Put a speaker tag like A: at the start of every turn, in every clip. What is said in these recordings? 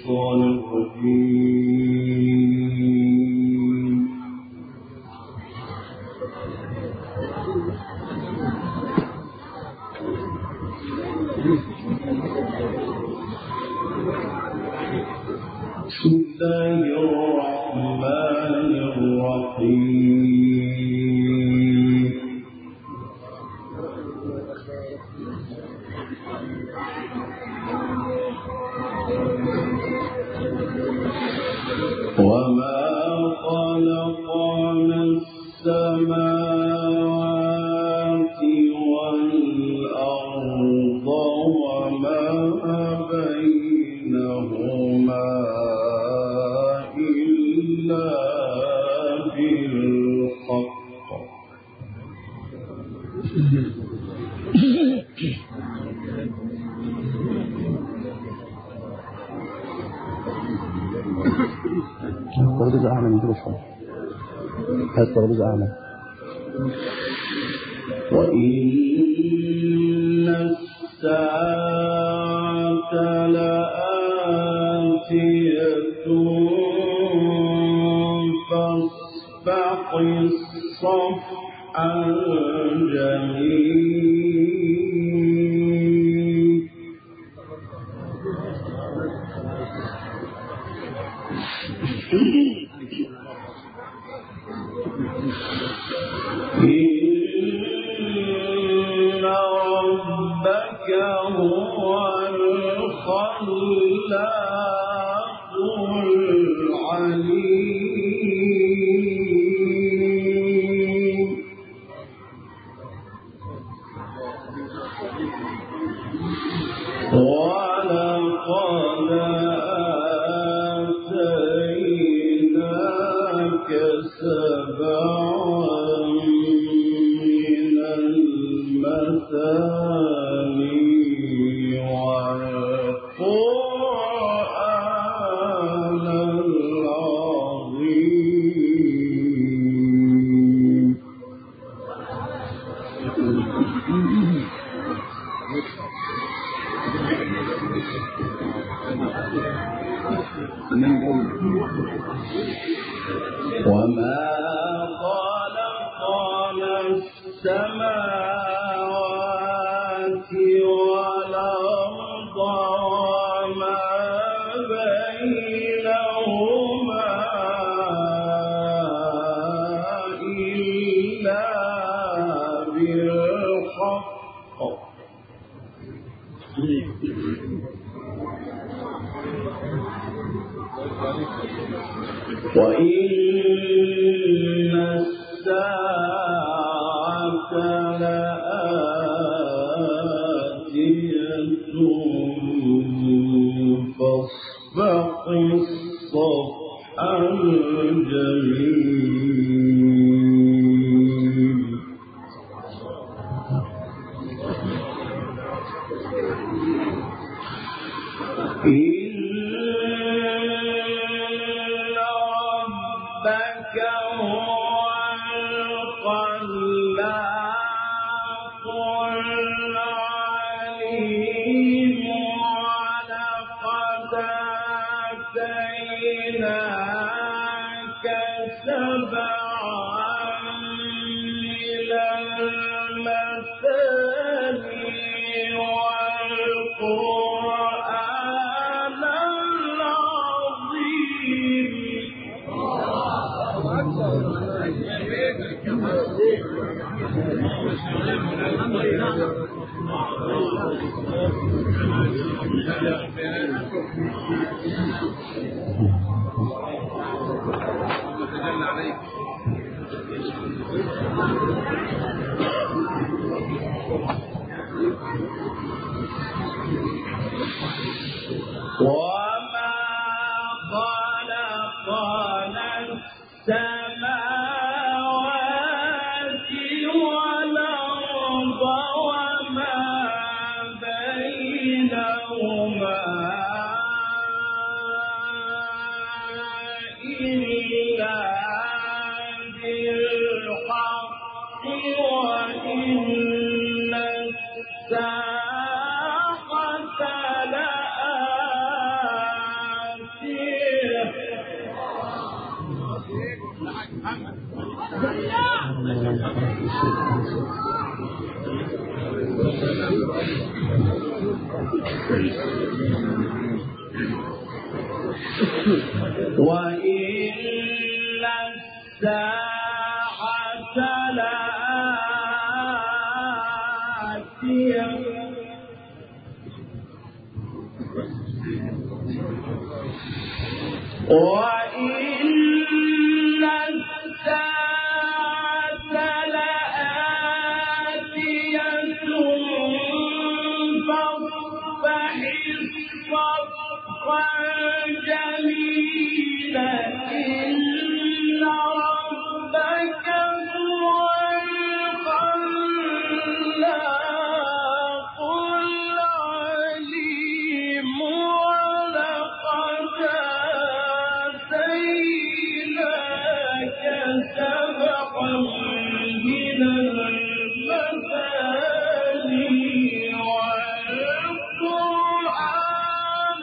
A: الشيطان الرجيم. بسم الله الرحمن الرحيم. وما خلقنا السماوات والأرض وما بينهما إلا بالحق.
B: الترابيزة أعلى من كده شوية. هات الترابيزة أعلى.
A: وإن الساعة لآتية فاصفح الصفح الجميل. إن ربك هو الخلاق العليم. ولقد آتيناك سبعا من المثاني والقرآن العظيم. وما خلقنا السماوات والأرض وما بينهما إلا بالحق. وإن الساعة لآتية فاصفح الصفح الجميل. ربك هو الخلاق العليم. ولقد آتيناك سبعا من المثاني والقرآن العظيم. وما خلقنا السماوات والأرض وما بينهما إلا بالحق. وإن الساعة لآتية وإن الساعة لآتية وإن الساعة لآتية فاصفح صفحا جميلا إن ربك هو الخلاق العليم ولقد آتيناك سبعا من المثاني والقرآن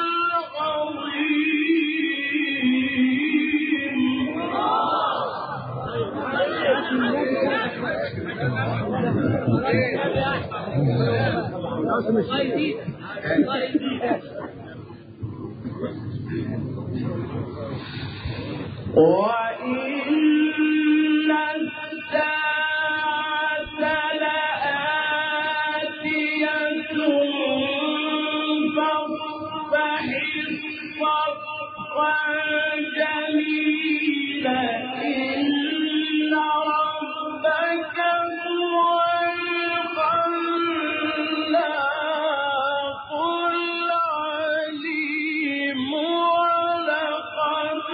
A: العظيم. وإن الساعة لآتية فاصفح صفحا جميلا إن ربك هو الخلاق العليم ولقد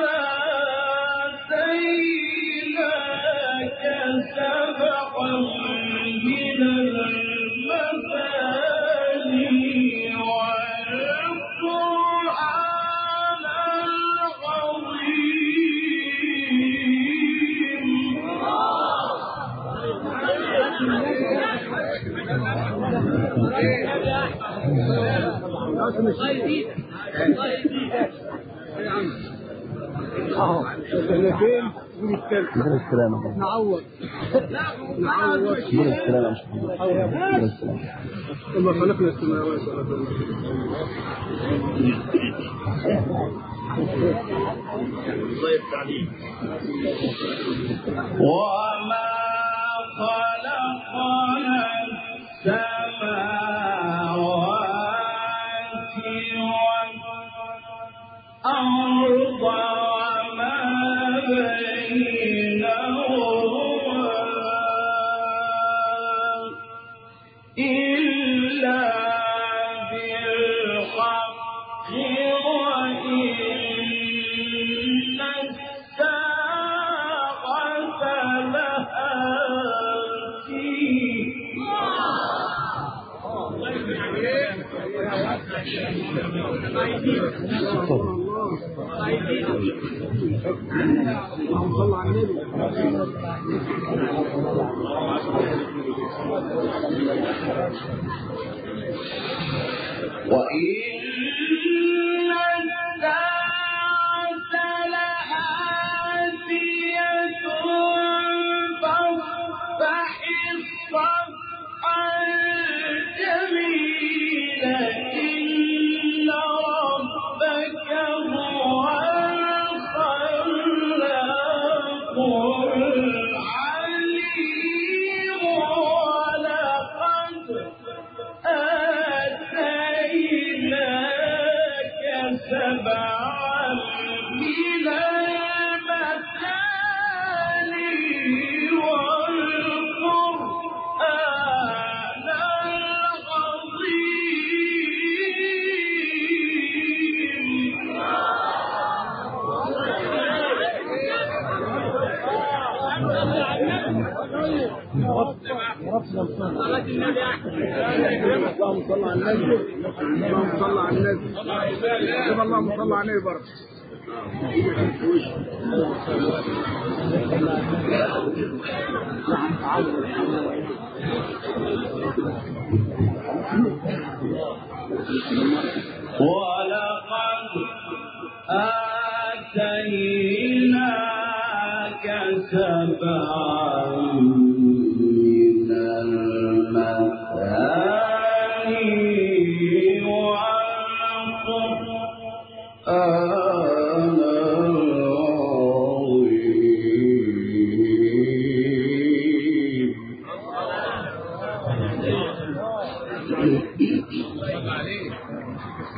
A: آتيناك سبعا من المثاني والقرآن
C: نعوض ثم خلقنا السماوات والأرض
A: وما خلقنا السماوات والأرض وما بينهما إلا بالحق وإن الساعة فاصفح الصفحا جميلا إن ربك هو الخلاق العليم ولقد آتيناك سبعا من المثاني والقرآن
C: اللهم صل على النبي اللهم صل على النبي اللهم صل على النبي برضه
A: ولقد آتيناك سبعا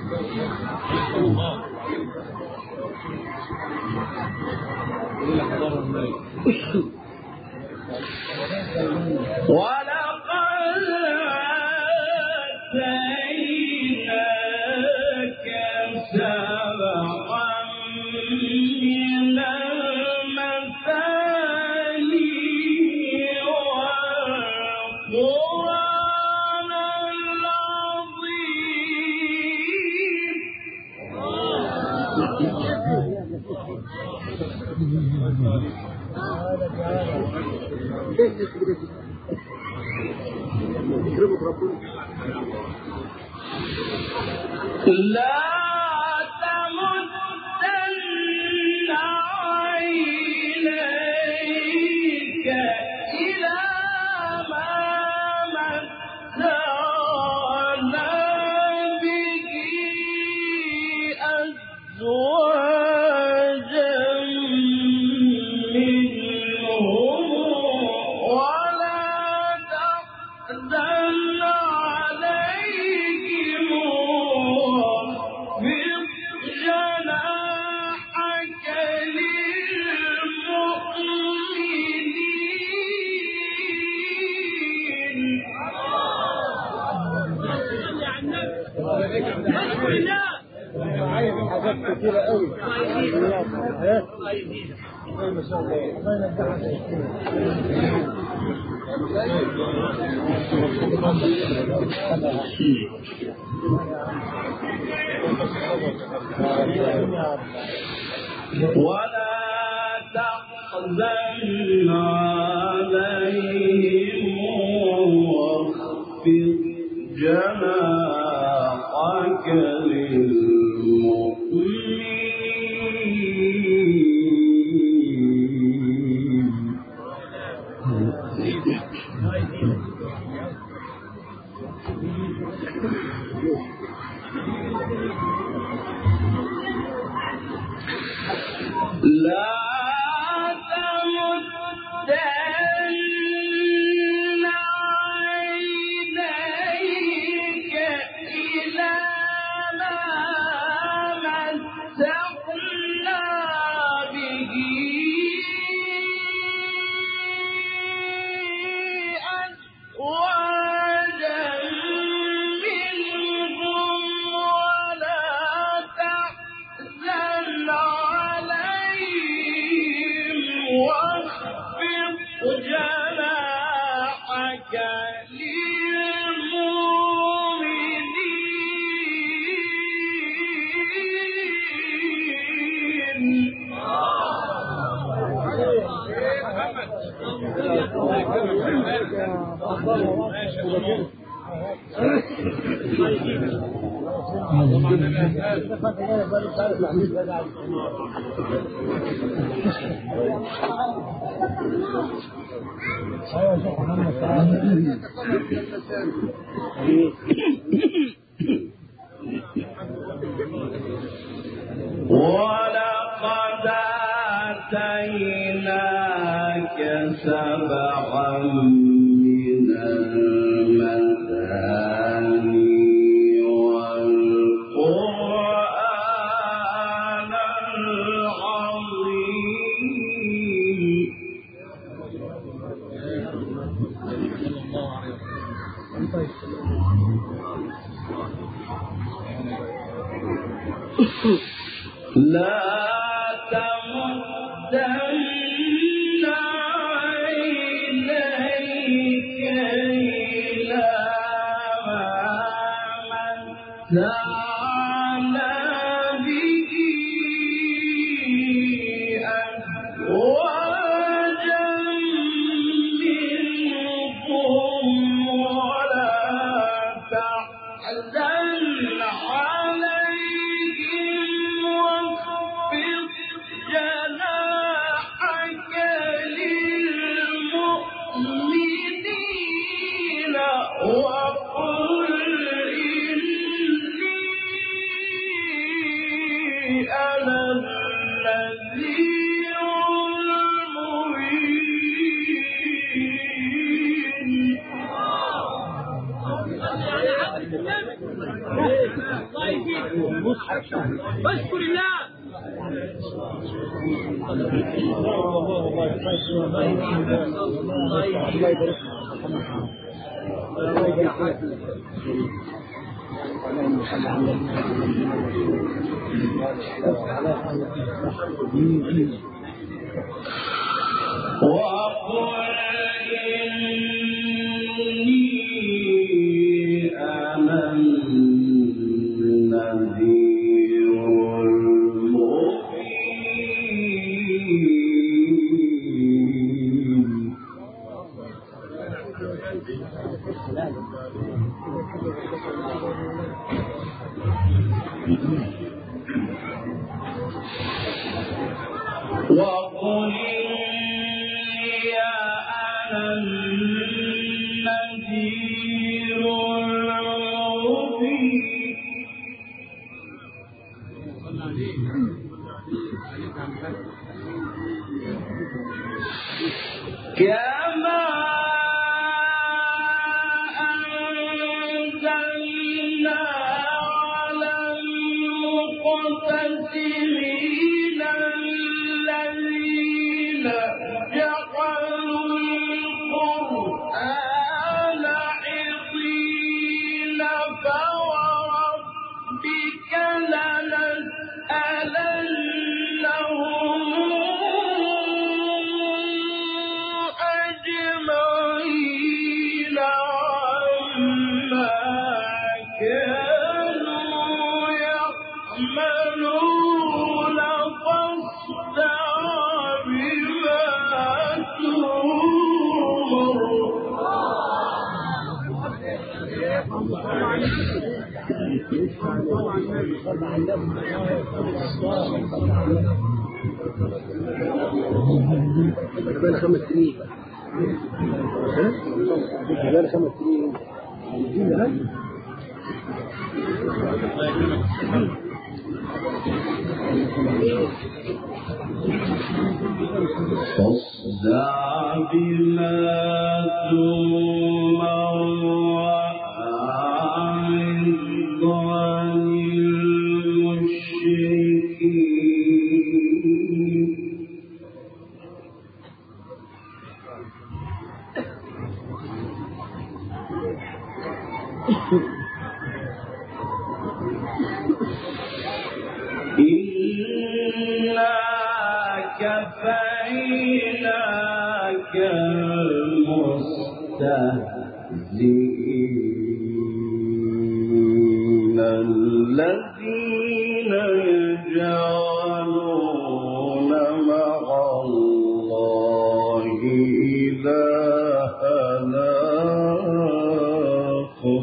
A: ولقد آتيناك سبعا من المثاني والقرآن العظيم. لا تمدن عينيك إلى ما متعنا به أزواجا منهم ولا تحزن عليهم واخفض جناحك للمؤمنين.
C: عايز حاجات كتيرة قوي. ما شاء الله.
A: ولا تحزن عليهم واخفض جناحك لا تمدن عينيك إلى ما متعنا به أزواجا منهم ولا تحزن عليهم واخفض جناحك ولقد آتيناك سبعا من المثاني والقرآن العظيم. لا تمدن عينيك إلى ما متعنا به أزواجا منهم ولا تحزن عليهم واخفض جناحك للمؤمنين وقل إني أنا النذير المبين.
D: اشكر الله.
A: وقل يا أنا النذير المبين كما أنزلنا على المقتسمين الذين جعلوا القرآن عضين فوربك لنسألنهم أجمعين عما كانوا يعملون فاصدع بما تؤمر
B: بين 5 سنين بين 5 سنين
A: فاصدع بما تؤمر وأعرض عن المشركين إنا كفيناك المستهزئين الذين يجعلون مع الله إلهنا آخر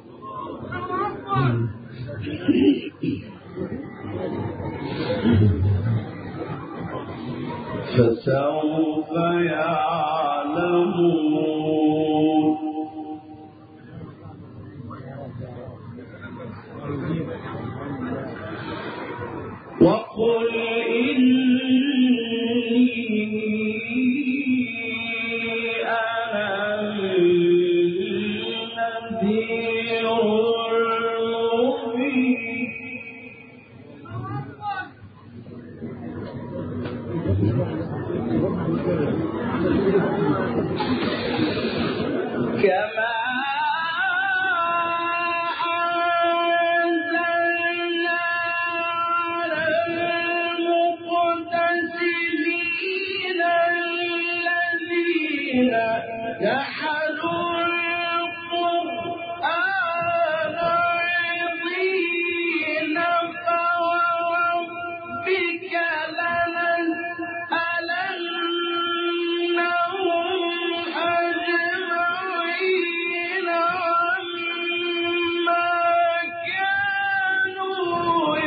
A: فسوف يعلمون وقل إني أنا النذير المبين كما أنزلنا على المقتسمين الذين جحدوا القرآن عضين فوربك لنسألنهم أجمعين عما كانوا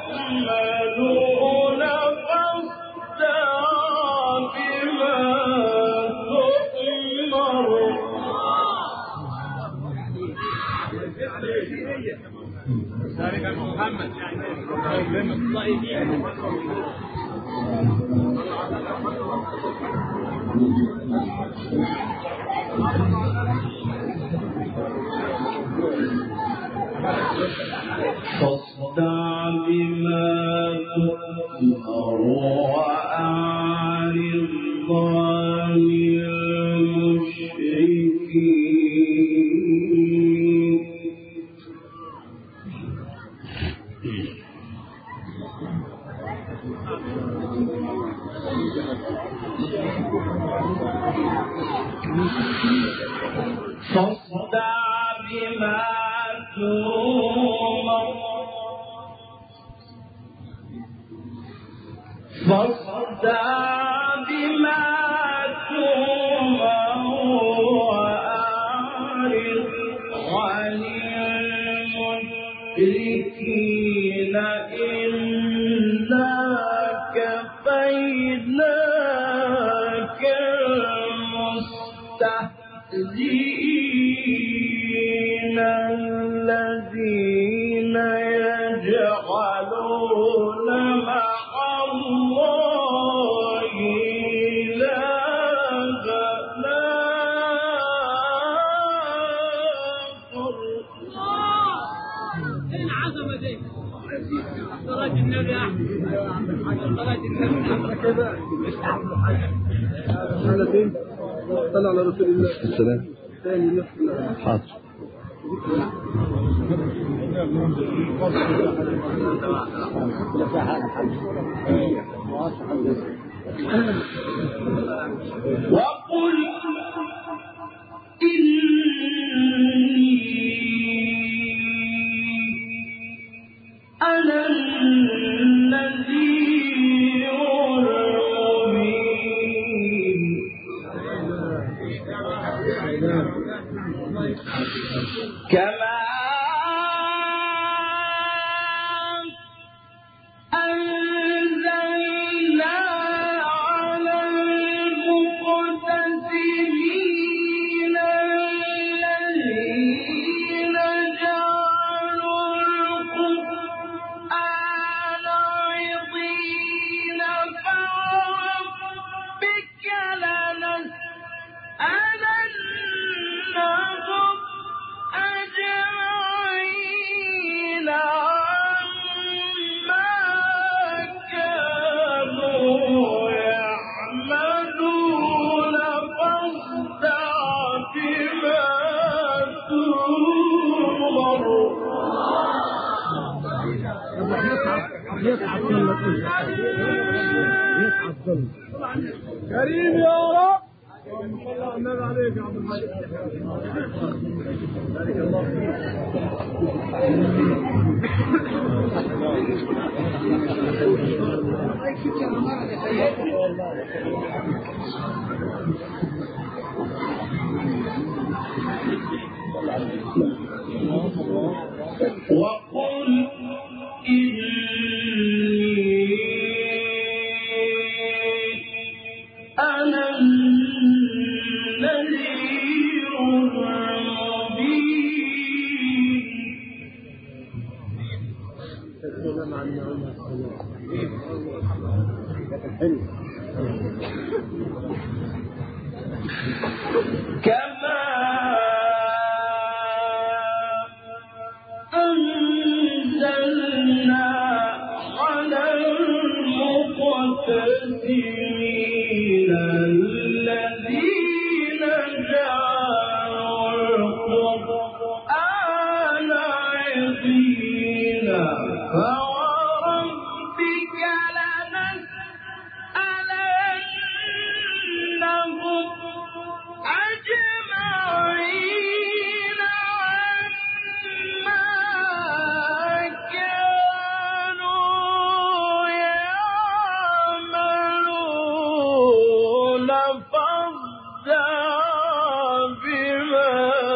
A: يعملون فاصدع بما تؤمر
D: محمد
A: فاصدع بما تؤمر وأعرض عن المشركين فاصدع بما تؤمر وأعرض عن المشركين إنا كفيناك المستهزئين الذين يجعلون مع الله إلهًا آخر.
D: العظمة دي صلاة النبي أحمد صلاة النبي
C: كده حالتين صلى على رسول الله
B: السلام
C: ثاني نفس
B: حاضر
A: وقل إني أنا النذير المبين كما أنزلنا على المقتسمين الذين جعلوا القرآن عضين فربك لنسألنهم أجمعين عما كانوا يعملون فاصدع بما تؤمر
C: كريم يا رب صلى النبي عليك يا عبد الحي بارك الله
A: وقل إني أنا النذير المبين كما أنزلنا على المقتسمين الذين جعلوا القرآن عضين فوربك لنسألنهم أجمعين عما كانوا يعملون فاصدع بما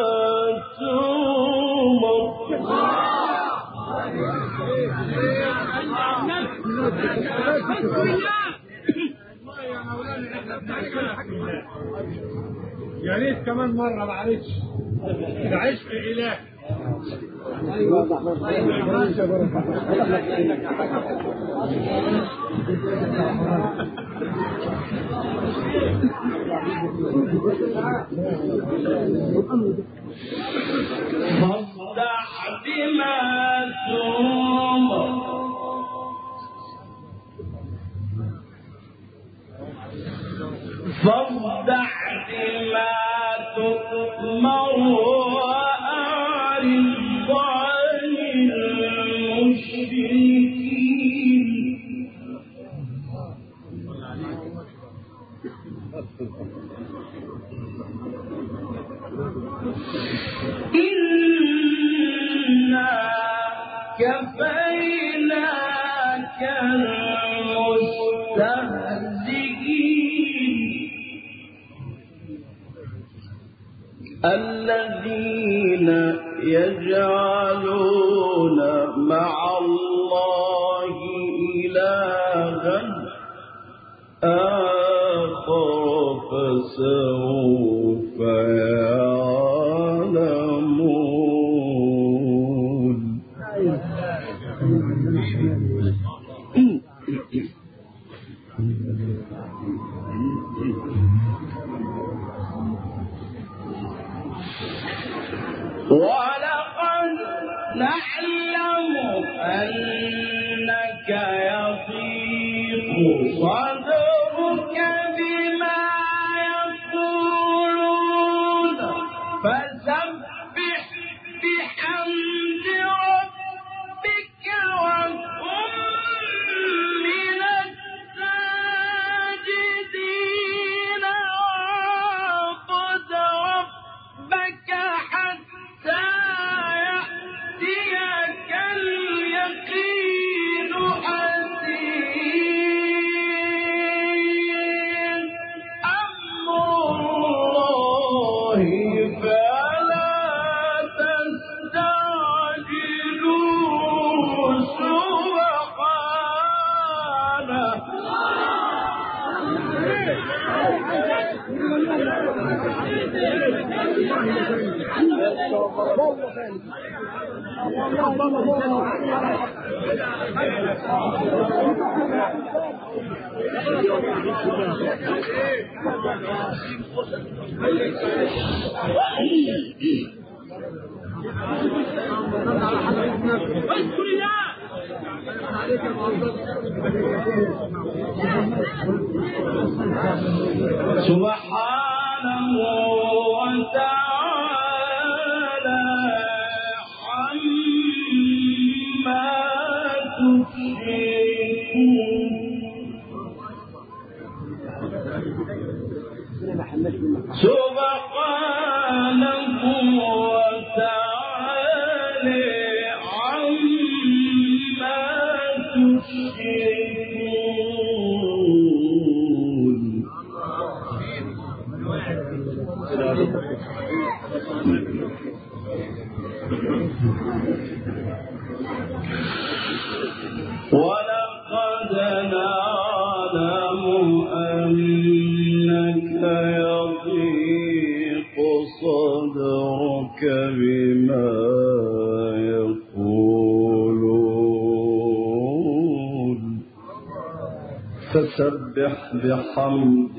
A: تؤمر
C: يا ريت كمان مرة معلش ده عشق إله
A: فاصدع بما فاصدع بما تؤمر وأعرض عن المشركين إنا كفيناك المستهزئين الذين يجعلون مع الله إلها آخر فسوف يعلمون ولقد نعلم أنك يضيق صدرك بما يقولون فسبح بحمد ربك وكن من الساجدين واعبد ربك حتى يأتيك اليقين حسين أمر الله فلا تستعجلوه سبحانه وتعالى عما تشركون سبحانه وتعالى عما تشركون ولقد نعلم أنك يضيق صدرك بما يقولون فسبح بحمد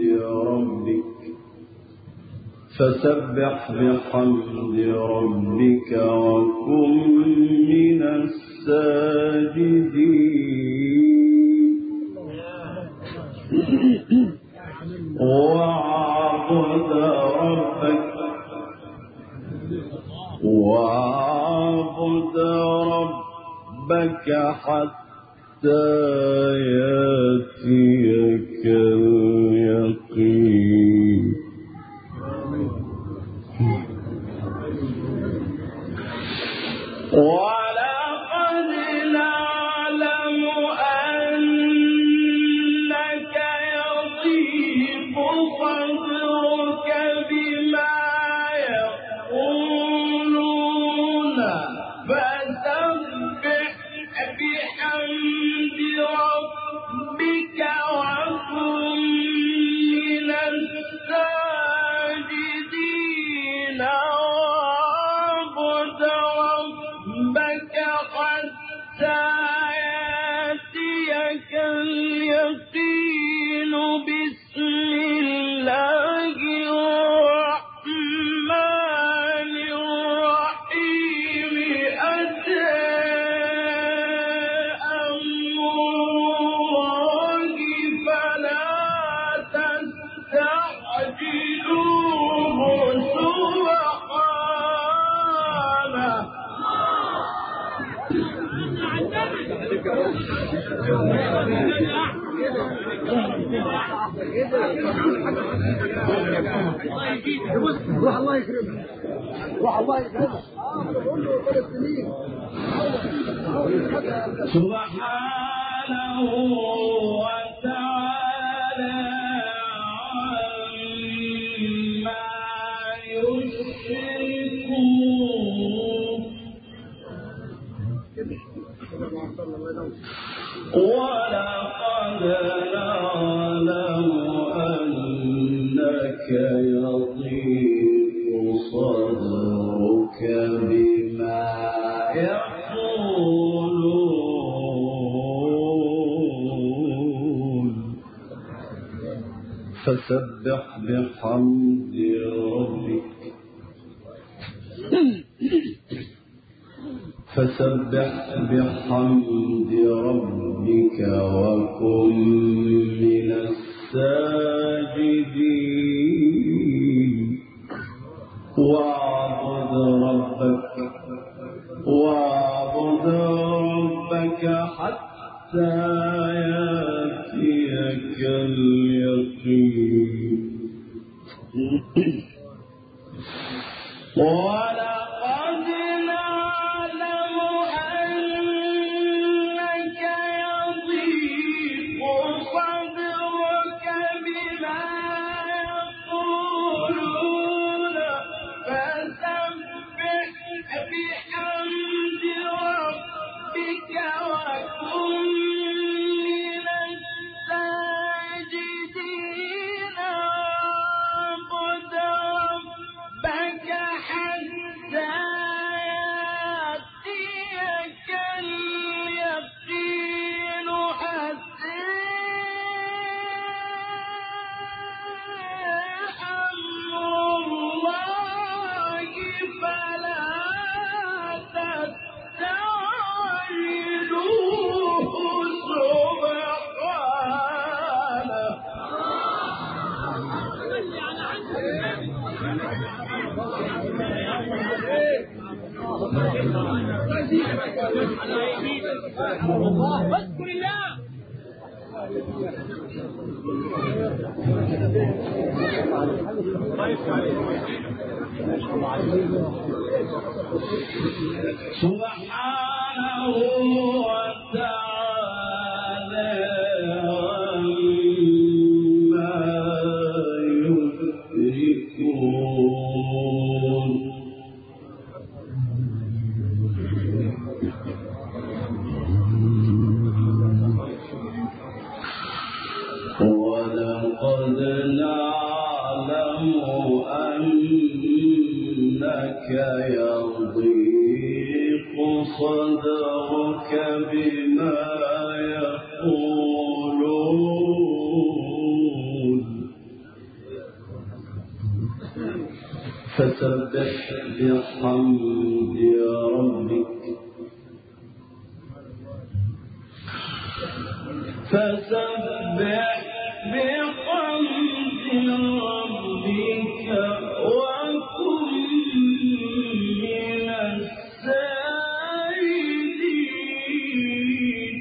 A: ربك وكن من الساجدين واعبد ربك حتى يأتيك اليقين ولقد نعلم أنك يضيق صدرك بما يقولون فسبح بحمد ربك وكن من الساجدين واعبد ربك حتى يأتيك اليقين بسم الله الرحمن الرحيم أتى أمر الله فلا تستعجلوه
C: روح الله يكرمك روح الله يكرمك بقول له 3 سنين
A: سبحانه وتعالى عما يشركون ولقد نعلم أنك يضيق صدرك بما يقولون فسبح بحمد ربك وكن من الساجدين واعبد ربك حتى يأتيك اليقين ولقد نعلم أنك يضيق صدرك بما يقولون فسبح بحمد ربك وكن من الساجدين واعبد ربك حتى يأتيك اليقين أمر الله فلا تستعجلوه
D: واذكر الله
A: سبحانه وتعالى ولقد نعلم أنك يضيق صدرك بما يقولون فسبح بحمد ربك وكن من الساجدين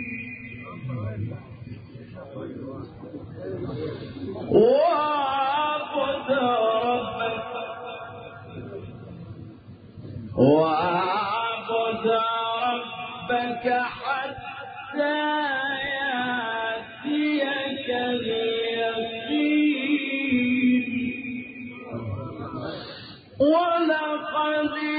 A: واعبد ربك حتى يأتيك اليقين ولقد